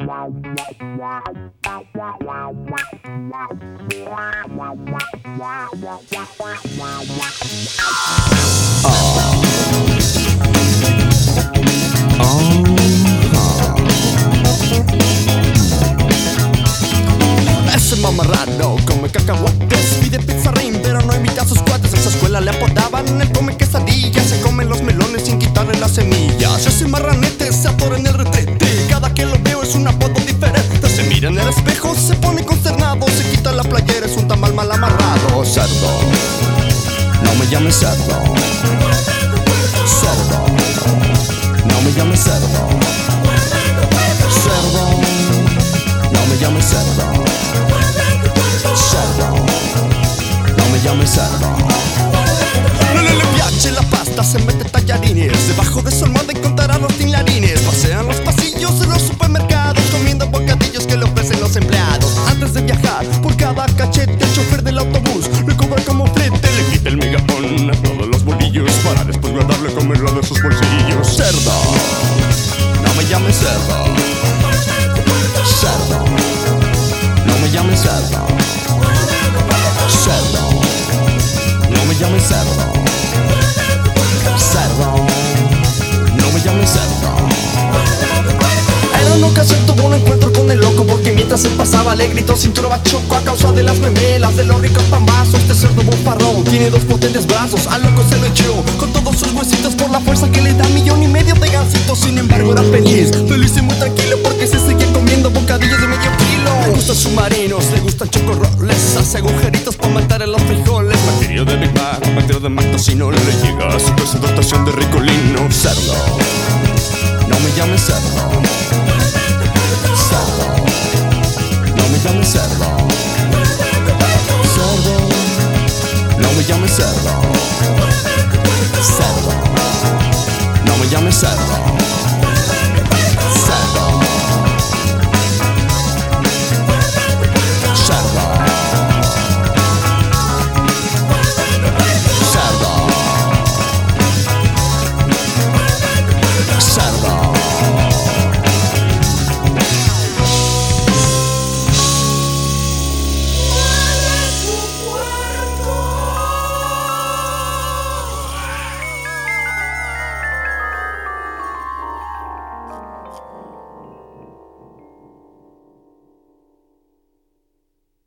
Ese mamarrado come cacahuates, pide pizza ring, pero no invita a sus cuates. En su escuela le apodaban el come quesadillas. Se comen los melones sin quitarle las semillas. Ese marranete se atora en el retrete. Cada que lo veo es un apodo diferente. Se mira en el espejo, se pone consternado. Se quita la playera, es un tamal mal amarrado. Cerdo, no me llames cerdo. Cerdo, no me llames cerdo. Cerdo, no me llames cerdo. Cerdo, no me llames cerdo. No le piace la pasta, se mete tallarines. Debajo de su almohada encontrará los tinlarines. Pasean los pasillos de los supermercados, comiendo bocadillos que le ofrecen los empleados. Antes de viajar, por cada cachete, el chofer del autobús le cobra como flete. Le quita el megapón a todos los bolillos para después guardarlo y comerlo de sus bolsillos. Cerdo, no me llames cerdo. Cerdo, no me llames cerdo. Cerdo, no me llames cerdo. Cerdo, no me llames cerdo. En una ocasión tuvo un encuentro con el loco, porque mientras él pasaba le gritó cintura bachoco. A causa de las memelas, de los ricos pambazos, este cerdo bufarrón tiene dos potentes brazos. Al loco se lo echó con todos sus huesitos por la fuerza que le da 1,5 millones de gansitos. Sin embargo era feliz y muy tranquilo, porque se seguía comiendo bocadillos de medio kilo. Le gustan submarinos, le gustan chocorroles, hace agujeritos para matar a los frijoles. Bacterio de Big Mac, bacterio de Mactocino, le llega a su presentación de ricolino. Cerdo, no me llames cerdo. Cerdo, no me llames cerdo. Cerdo, no me llames cerdo. Cerdo, no me llames cerdo.